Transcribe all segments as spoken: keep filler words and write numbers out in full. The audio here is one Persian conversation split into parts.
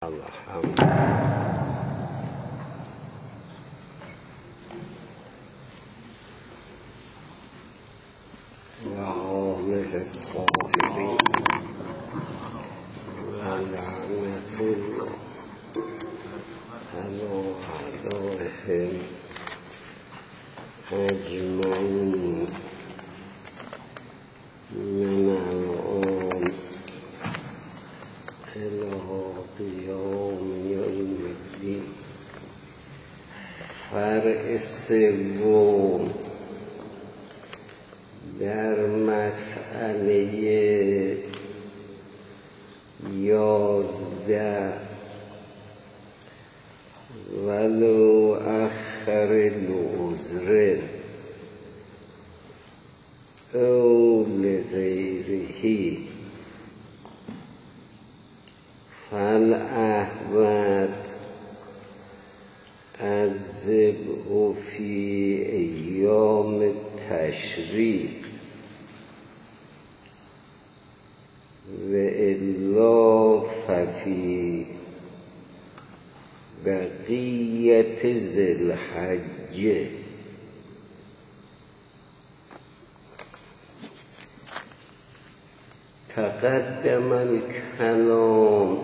الحمد وعامل الطاهرين ولعنة الله على أعدائهم أجمعين من الآن إلى قیام یوم الدین. فرع سوم در مسئله یازده ولو اخر العذر او لغیره فالأحوط الذبح في أيام التشريق وإلا ففي بقية ذي الحج. تقدم الكلام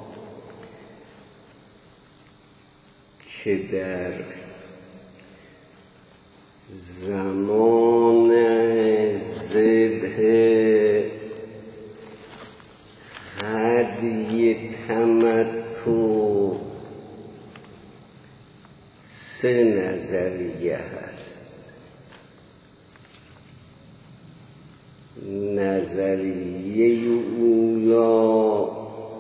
که در زمان ذبح هدی تمتع سه نظریه هست. نظریه اولا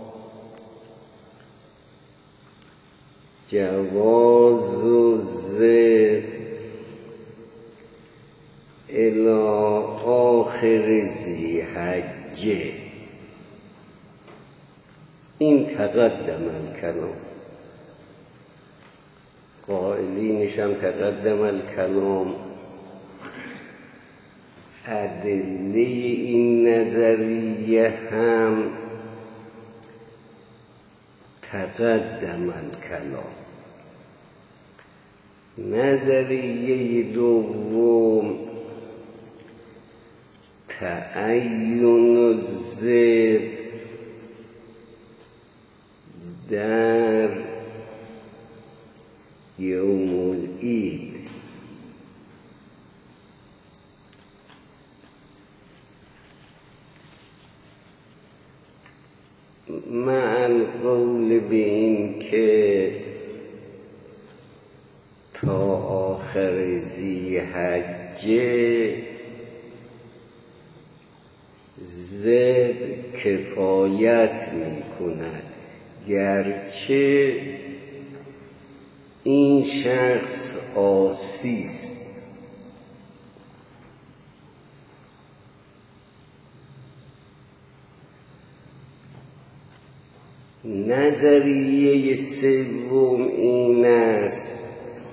جواز الذبح الی آخر ذی حجه. این تقدم الکلام، قائلینش هم تقدم الکلام. ادله این نظریه هم تقدم الکلام. نظریه دوم تعین الذبح در یوم العید. مع القول به این که تا آخر ذی حجه ذبح کفایت می کند، گرچه این شخص عاصی است. نظریه سوم این است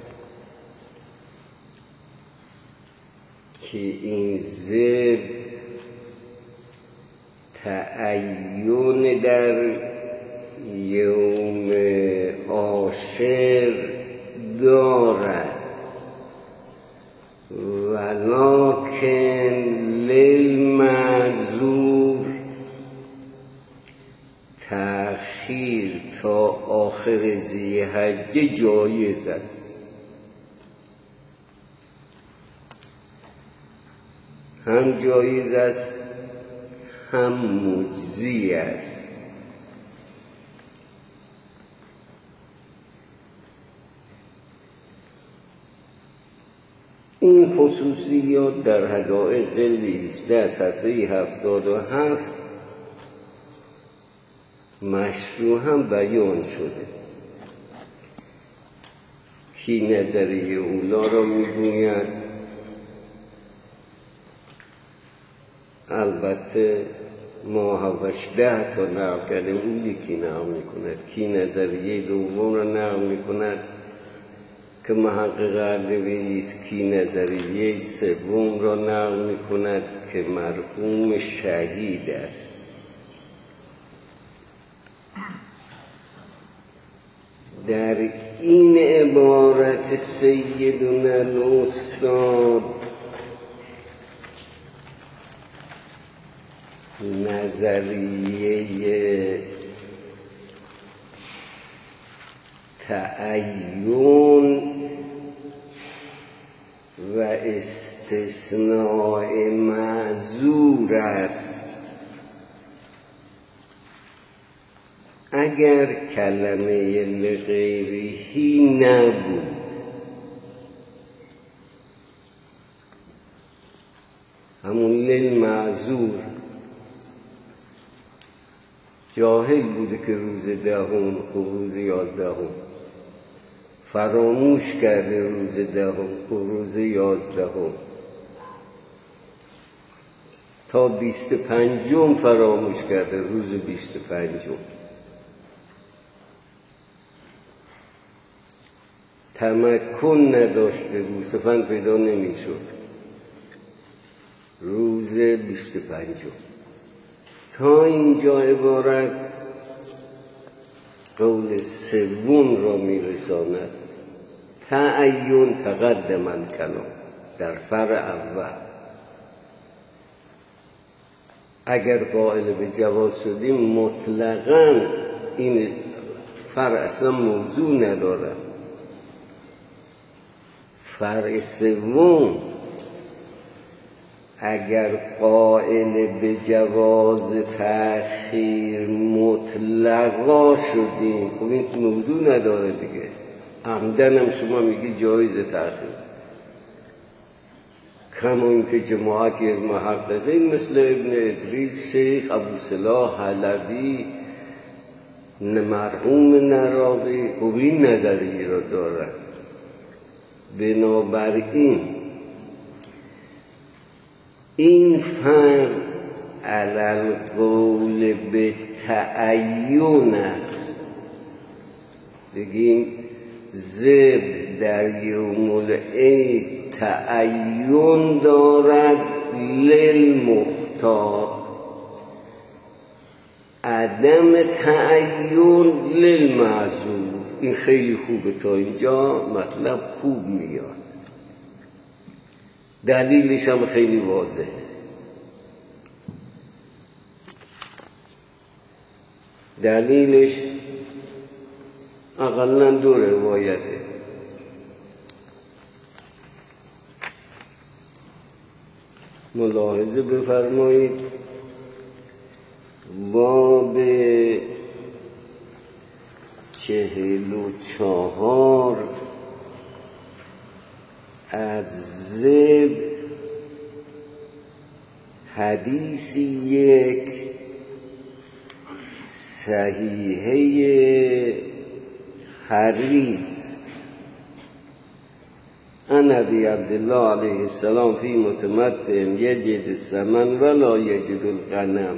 که این ذبح تعین در یوم عاشر دارد، ولکن للمعذور تأخیر تا آخر ذی حجه جایز است. هم جایز است هم مجزی است. این خصوصیات در حدائق لیفده صفحه هفتاد و هفت مشروع هم بیان شده. کی نظریه اولا را میگوید؟ البته ما هفشده تا نقل کردیم، اون یکی نقل میکند. کی نظریه دوم را نقل میکند که محقق اردبیلی است. کی نظریه سوم را نقل میکند که مرحوم شهید است. در این عبارت سیدنا الاستاد نظریه تعین و استثناء معذور است. اگر کلمه لغیرهی نبود همون للمعذور جاهل بوده که روز دهم و روز یازدهم فراموش کرده روز دهم و روز یازدهم تا بیست پنجم فراموش کرده روز بیست پنجم تمکن نداشته گوسفند پیدا نمی شد روز بیست پنجم تا اینجا عبارت قول سوم را می رساند. تعین تقدم الکلام در فرع اول. اگر قائل به جواز شدیم مطلقاً این فرع اصلا موضوع ندارد. فرع سوم اگر قائل به جواز تأخیر مطلقا شدیم خب این موضوع نداره دیگه. عمدن هم شما میگی جایز تأخیر، کما اینکه جماعتی از محققین مثل ابن ادریس، شیخ ابوصلاح حلبی، مرحوم نراقی خب این نظریه را دارن. بنابراین این فرق علی القول به تعین است. بگیم زب در یوم العید تعین دارد للمختار، عدم تعین للمعذور. این خیلی خوبه، تا اینجا مطلب خوب میاد. دلیلش هم خیلی واضحه. دلیلش اقلاً دو روایته. ملاحظه بفرمایید باب چهل و چهار از زب حدیث یک صحیحه حدیث ان ابی عبدالله علیه السلام فی متمتع یجد الثمن ولا یجد الغنم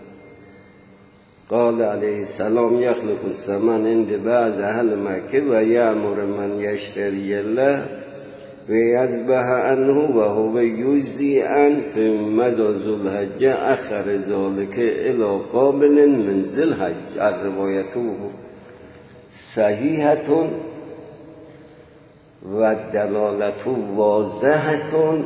قال علیه السلام یخلف الثمن عند بعض اهل مکه و یأمر من یشتری له و یذبح عنه و هو یجزی عنه فمضى ذوالحجه اخر ذلك الی قابل من ذوالحجه. الروایت صحیحة و دلالت واضحة،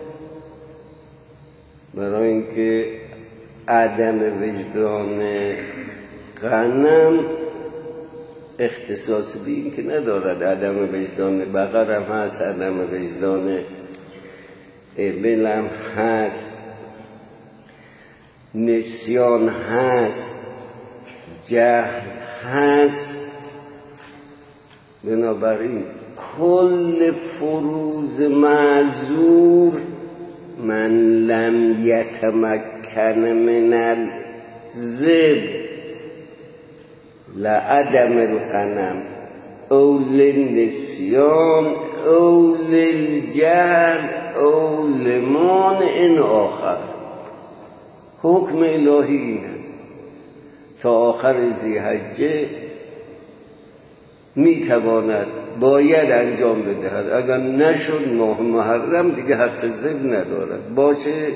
برای اینکه عدم وجدان غنم اختصاص به این که ندارد. عدم وجدان بقر هم هست، عدم وجدان ابل هم هست، نسیان هست، جهل هست. بنابراین کل فروض معذور من لم یتمکن من الذب لعدم الغنم او للنسیان او للجهل او لمانع آخر. حکم الهی این است تا آخر ذی‌حجه میتواند باید انجام بدهد. اگر نشد ماه محرم دیگه حق ذب ندارد. باشه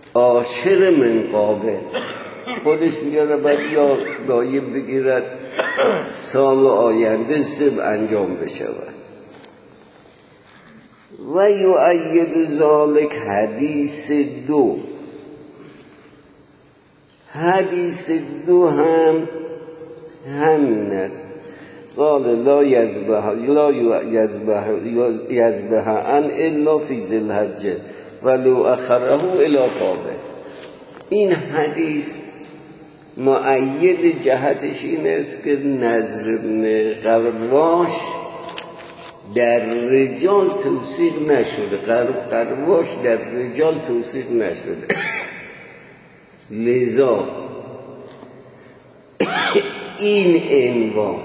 عاشر من قابل، خودش میگه باید یا دایب بگیرد سال آینده سب انجام بشود. و یؤید ذالک حدیث دو. حدیث دو هم همین است. قال لا یذبح لا یذبح یذبح ان الا فی ذی الحجه ولو اخره الی قابل. این حدیث مؤید جهتش این است که نضر بن قرواش در رجال توصیق نشده، قرواش در رجال توصیق نشده، لذا این عنوان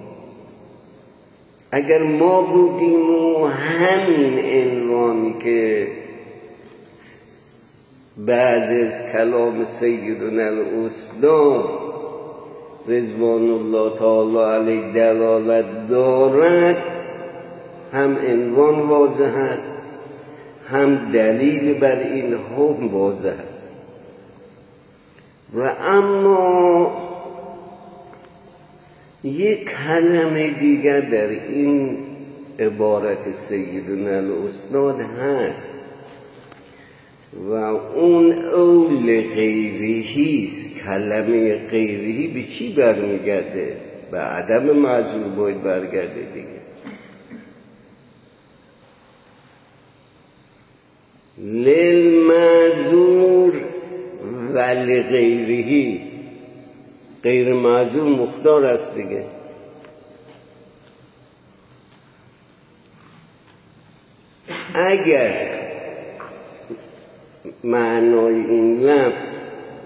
اگر ما بودیم و همین عنوانی که بعض از کلام سیدنا الاستاد رضوان الله تعالی علیه دلالت دارد، هم عنوان واضح است هم دلیل بر این حکم واضح است. و اما یک کلمه دیگر در این عبارت سیدنا الاستاد هست و اون اول غیرهی است. کلمه غیرهی به چی برمیگرده؟ به عدم معذور باید برگرده دیگه. للمعذور و لغیرهی، غیر معذور مختار است دیگه. اگر معنای این لفظ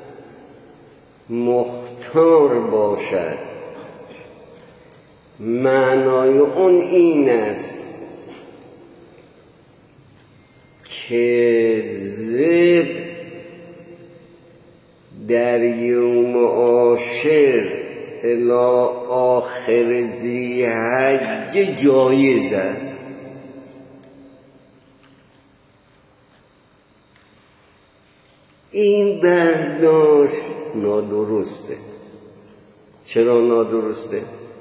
مختار باشد، معنای اون این است که ذبح در یوم عاشر الی آخر ذی حجه جایز است. این برداشت نادرسته. چرا نادرسته؟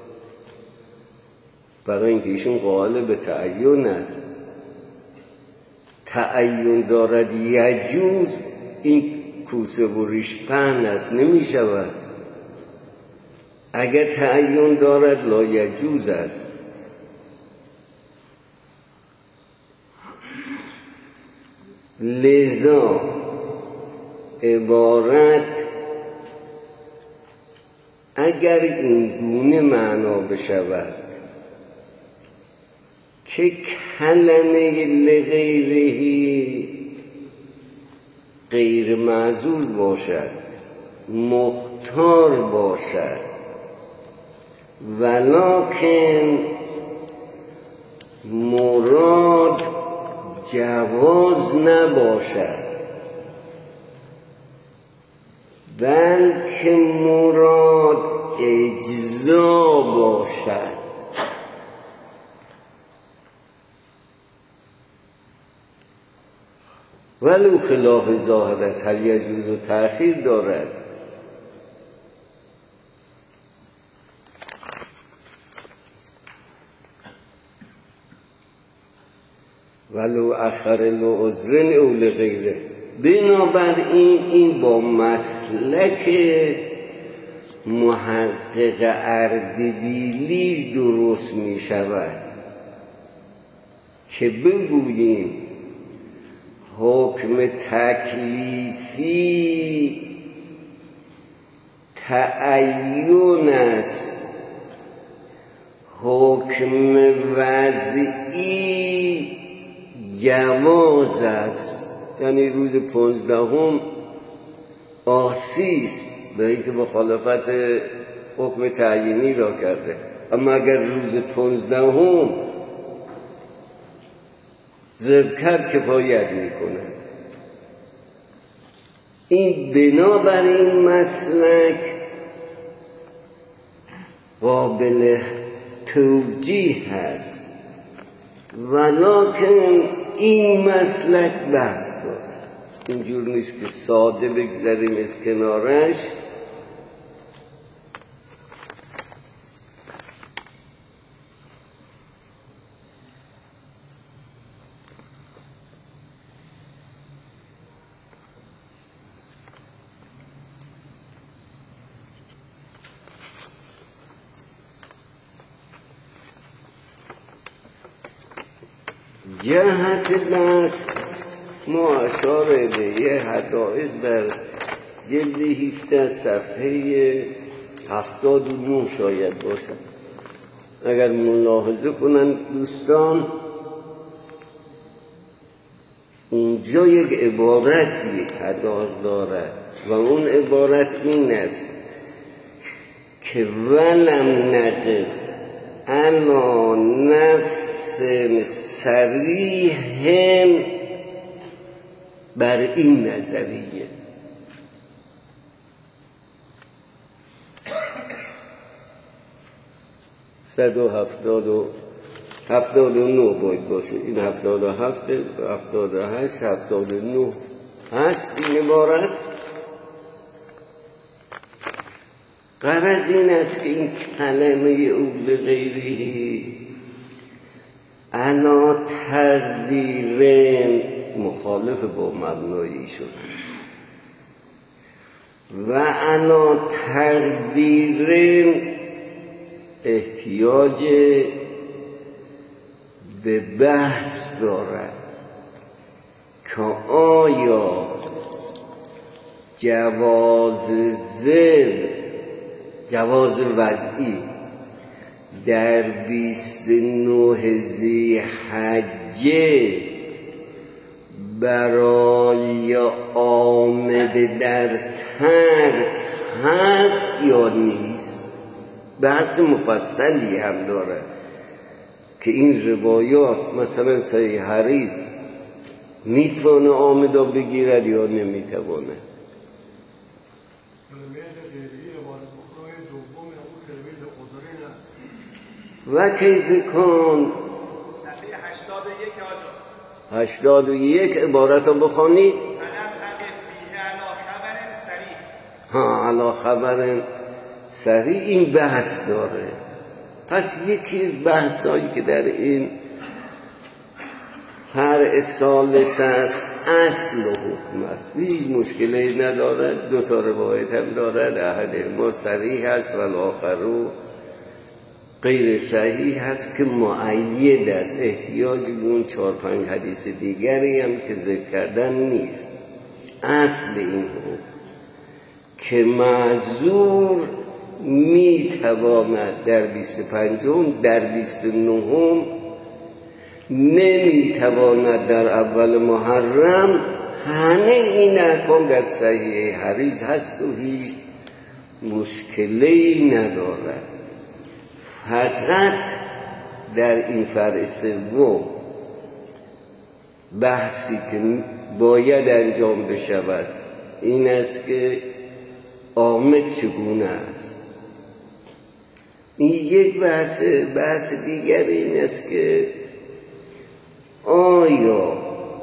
برای اینکه ایشون قائل به تعین است. تعین دارد یجوز، این کوسه و ریش پهن است، نمی شود. اگر تعین دارد لا یجوز است. لذا عبارت اگر این گونه معنا بشود که کلمه لغیرهی غیر معذور باشد، مختار باشد، ولکن مراد جواز نباشد، بلکه مراد اجزا باشد. ولو خلاف ظاهر است، هل یجوز و تأخیر دارد. ولو اخر لعذر او لغیره. بنابراین این با مسلک محقق اردبیلی درست می شود که بگوییم حکم تکلیفی تعین است، حکم وضعی جواز است. یعنی روز پانزدهم آسیست به اینکه مخالفت حکم تعیینی را کرده، اما اگر روز پانزدهم ذبح کرد کفایت میکند. این بنابر این مسلک قابل توجیه هست، ولکن این مسلک بحث داره. اینجور نیست که ساده بگذاریم از کنارش. جهت بحث ما اشار به یه حقایق در جلد هفده صفحه هفتاد و نه شاید باشد. اگر ملاحظه کنن دوستان، اونجا یک عبارتی ادار دارد و اون عبارت این است که ولم نقف علا نص صریح بر این نظریه. صد و هفتاد و هفتاد و نه باید باشه. این هفتاد و هفت، هفتاد و هشت، هفتاد و نه هست این عبارت. غرض این است که این کلمه او لغیره علا تقدیر مخالف با مبنایی شد و علا تقدیر احتیاج به بحث دارد که آیا جواز ذبح، جواز وضعی در بیست و نه ذی‌حجه برای آمده در ترک هست یا نیست. بحث مفصلی هم داره که این روایات مثلا صحیح حریز میتونه آمده بگیرد یا نمیتونه. و کیف کن صفحه هشتاد و یک آجا هشتاد و یک عبارت رو بخوانید. فلم اقف فیه علا خبر صریح. ها علا خبر صریح این بحث داره. پس یکی از بحثایی که در این فرع ثالث است اصل حکم است. هیچ مشکلی ندارد. دو تا روایت هم دارد. احد ما صریح است و الاخر غیر صحیح هست که مؤید است. احتیاج به اون چهار پنج حدیث دیگری هم که ذکر کردن نیست. اصل این حکم که معذور میتواند در بیست و پنجم، در بیست و نهم نمیتواند در اول محرم. همه این احکام در صحیح حریز هست و هیچ مشکلی ندارد. فقط در این فرع سوم بحثی که باید انجام بشود این است که عامد چگونه است. این یک بحث. بحث دیگر این است که آیا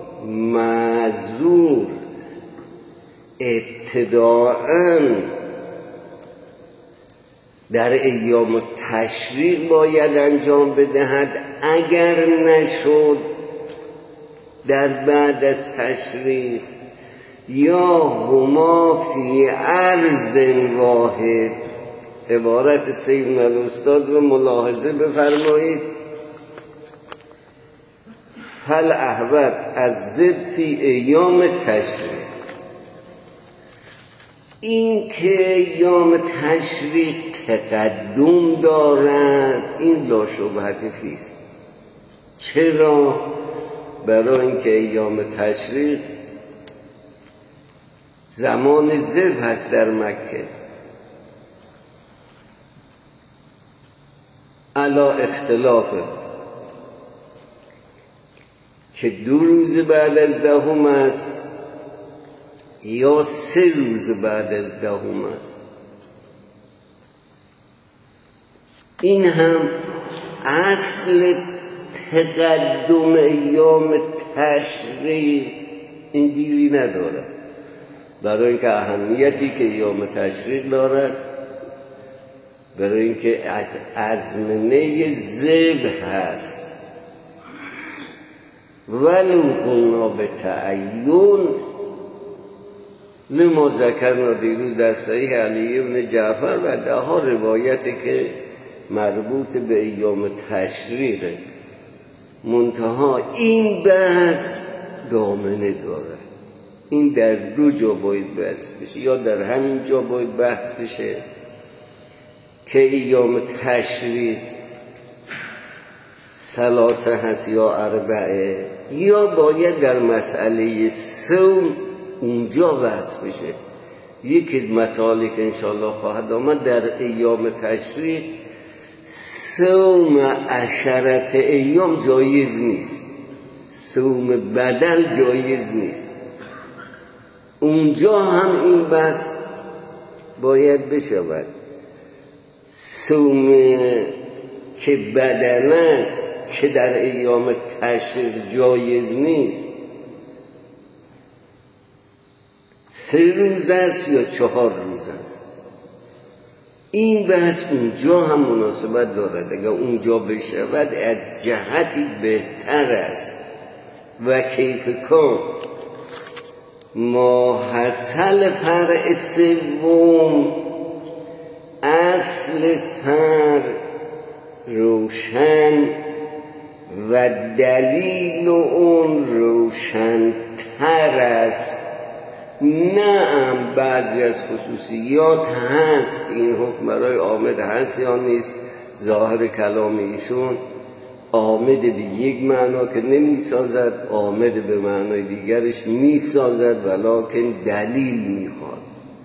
معذور ابتداءً در ایام تشریق باید انجام بدهد، اگر نشد در بعد از تشریق، یا هما فی عرض واحد. عبارت سیدنا الاستاد رو ملاحظه بفرمایید. فل احوط از ضد فی ایام تشریق. این که ایام تشریق تقدم دارد این لا شبهة فیست. چرا؟ برای اینکه ایام تشریق زمان ذبح هست در مکه. علا اختلافه که دو روز بعد از دهم است یا سه روز بعد از دهم است. این هم اصل تقدم ایام تشریق اینجوری ندارد. برای اینکه اهمیتی که ایام تشریق دارد، برای اینکه از ازمنه ذبح هست، ولو قلنا به تعین لما ذکرنا دیروز در صحیح علی ابن جعفر و ده ها روایتی که مربوط به ایام تشریقه. منتها این بحث دامنه داره، این در دو جا باید بحث بشه، یا در همین جا باید بحث بشه که ایام تشریق ثلاثه هست یا اربعه، یا باید در مسئله صوم اونجا بحث بشه. یکی از مسائلی که انشاءالله خواهد آمد در ایام تشریق، صوم عشرت ایام جایز نیست، صوم بدل جایز نیست. اونجا هم این بحث باید بشود. صوم که بدل است که در ایام تشریق جایز نیست، سه روز است یا چهار روز است، این بحث اونجا هم مناسبت دارد. اگر اونجا بشود از جهتی بهتر است و کیف کن ما حاصل فرع سوم، اصل فرع روشن و دلیل اون روشن تر است. نعم بعضی از خصوصیات هست، این حکم برای عامد هست یا نیست، ظاهر کلام ایشون عامد به یک معنا که نمی سازد، عامد به معنای دیگرش می سازد، ولکن دلیل می خواد.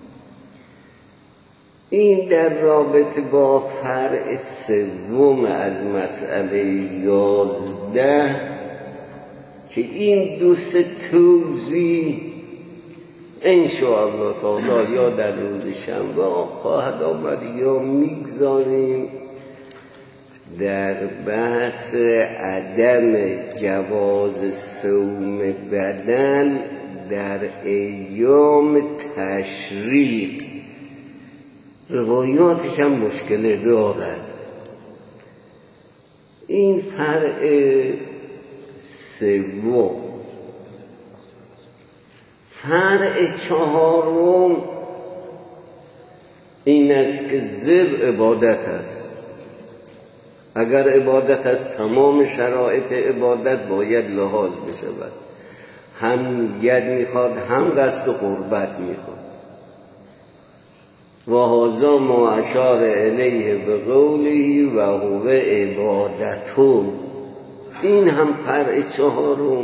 این در رابطه با فرع سوم از مسئله یازده که این دو سه توضیح انشاءالله تعالی یا در روز شنبه خواهد آمد یا میگذاریم در بحث عدم جواز صوم بدل در ایام تشریق. روایاتش هم مشکل دارد. این فرع سوم. فرع چهارم این است که زب عبادت است. اگر عبادت از تمام شرایط عبادت باید لحاظ بشود، هم ید میخواد هم قصد قربت میخواد. و هذا ما اشار الیه بقوله و هو عبادتون. این هم فرع چهارم.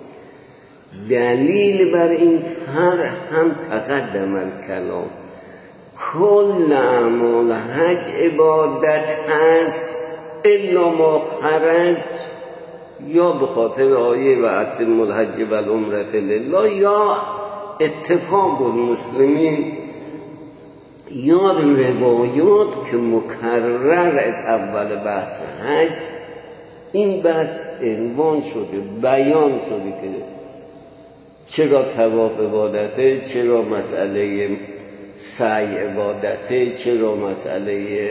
دلیل بر این فرع هم تقدم الکلام، کل اعمال حج عبادت هست الا ما خرج، یا به خاطر آیه و اتم الحج و العمرة لله، یا اتفاق المسلمین، یا روایات که مکرر از اول بحث حج این بحث عنوان شده، بیان شده که چرا طواف عبادته، چرا مسئله سعی عبادته، چرا مسئله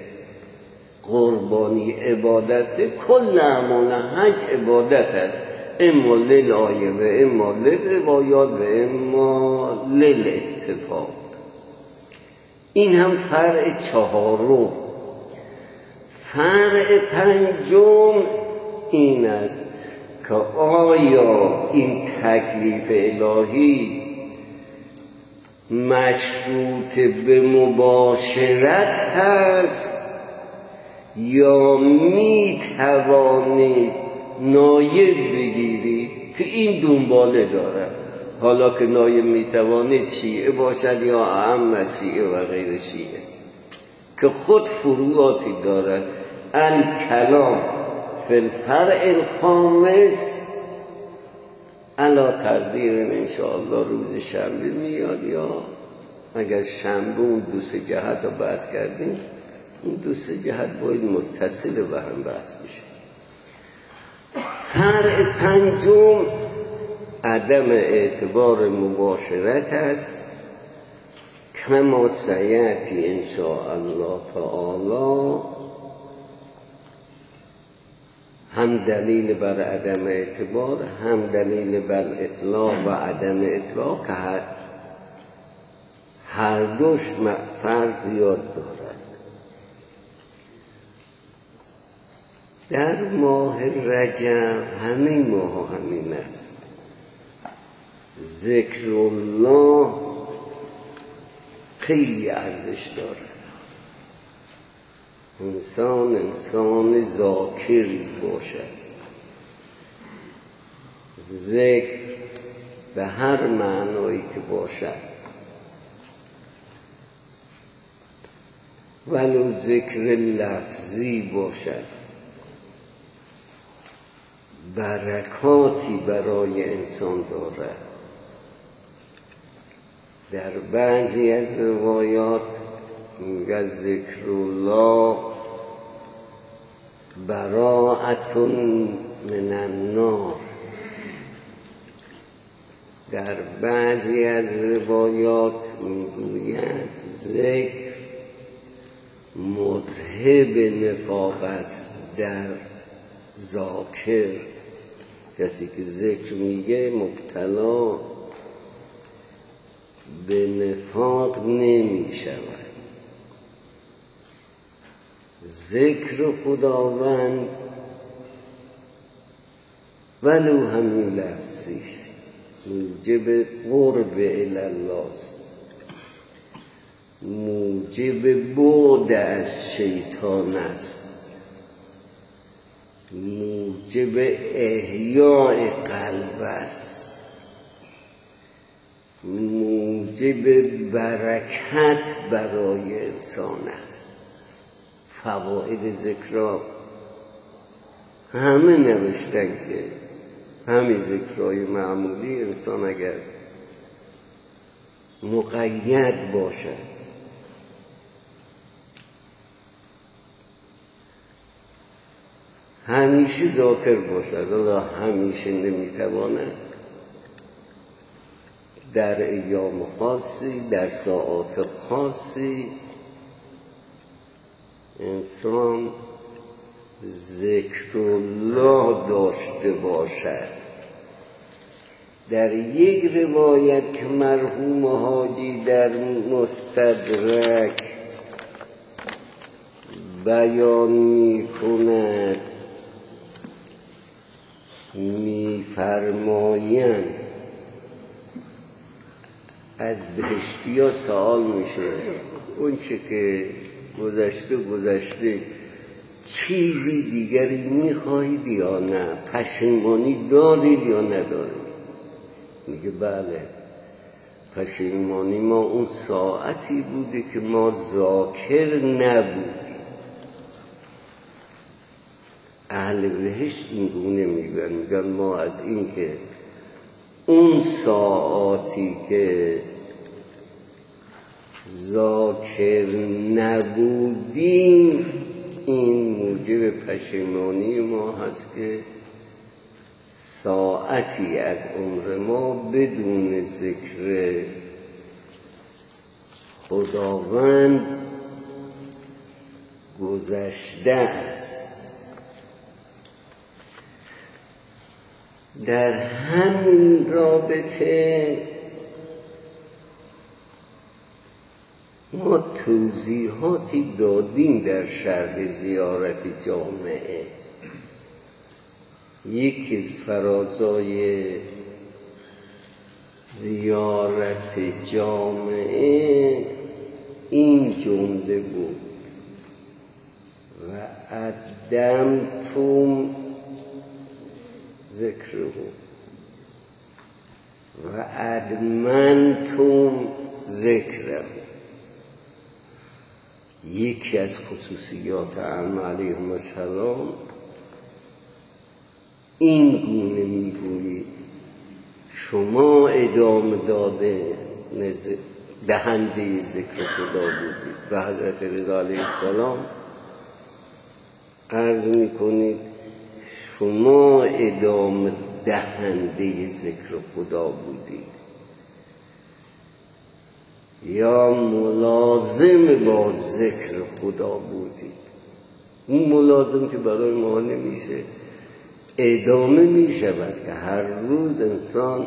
قربانی عبادته. کل اعمال حج عبادت است، اما للآیه و اما للروایات و اما للاتفاق. این هم فرع چهارم. فرع پنجم این است که آیا این تکلیف الهی مشروط به مباشرت هست یا می توانی نایب بگیری، که این دنباله دارد. حالا که نایب می توانید شیعه باشد یا اعم شیعه و غیر شیعه، که خود فروعاتی دارد. الکلام فی الفرع الخامس علا تقدیر انشاءالله روز شنبه میاد، یا اگر شنبه اون دو سه جهت رو بحث کردیم، اون دو سه جهت باید متصل به هم بحث بشه. فرع پنجم عدم اعتبار مباشرت است، کما سیأتی انشاءالله تعالی. هم دلیل بر عدم اعتبار، هم دلیل بر اطلاق و عدم اطلاق، که هر, هر دوش فرض یاد دارد. در ماه رجب همه ماه همین است. ذکر الله خیلی ارزش داره. انسان انسان ذاکری باشد. ذکر به هر معنایی که باشد، ولو ذکر لفظی باشد، برکاتی برای انسان دارد. در بعضی از روایات میگه ذکر الله براءة من النار. در بعضی از روایات میگویند ذکر مذهب نفاق است در ذاکر. کسی که ذکر میگه مبتلا به نفاق نمی شود. ذکر خداوند ولو همین لفظیش موجب قرب الله است، موجب بعد از شیطان است، موجب احیاء قلب است، موجب برکت برای انسان است. فواید ذکر همه نوشتن که همین ذکرهای معمولی انسان اگر مقید باشد، همیشه ذاکر باشد، الله همیشه نمیتواند، در ایام خاصی در ساعات خاصی انسان ذکر الله داشته باشد. در یک روایت که مرحوم حاجی در مستدرک بیان می کند، می فرمایند از بهشتی ها سوال میشه اون چه که گذشته گذشته، چیزی دیگری میخواهید یا نه؟ پشیمانی دارید یا ندارید؟ میگه بله، پشیمانی ما اون ساعتی بوده که ما ذاکر نبودیم. اهل بهشت این گونه میگن، میگن ما از این که اون ساعاتی که ذاکر نبودیم این موجب پشیمانی ما هست که ساعتی از عمر ما بدون ذکر خداوند گذشته است. در همین رابطه ما توضیحاتی دادیم در شرح زیارت جامعه. یکی از فرازای زیارت جامعه این جمله بود: و ادمتم ذکره و ادمنتم ذکره. یکی از خصوصیات ائمه علیهم السلام این گونه میگویید شما ادامه داده دهنده ذکر خدا بودید. و حضرت رضا علیه السلام عرض میکنید شما ادامه دهنده ذکر خدا بودید یا ملازم با ذکر خدا بودید. اون ملازم که برای ما نمیشه، ادامه می شود که هر روز انسان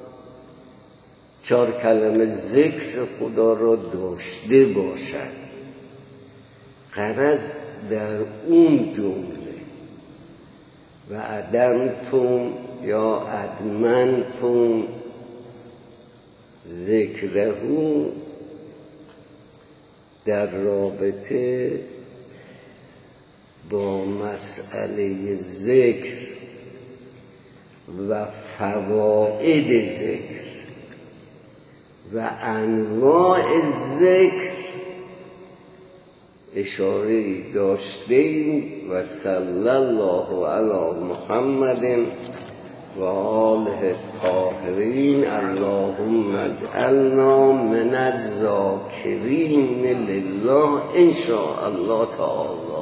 چهار کلمه ذکر خدا را داشته باشد. غرض در اون جمله و ادمتم یا ادمنتم ذکره در رابطه با مسئله ذکر و فواید ذکر و انواع ذکر اشاره داشتیم و صلی الله علی محمد و آله الطاهرین. اللهم اجعلنا من الذاکرین لله ان شاء الله تعالی.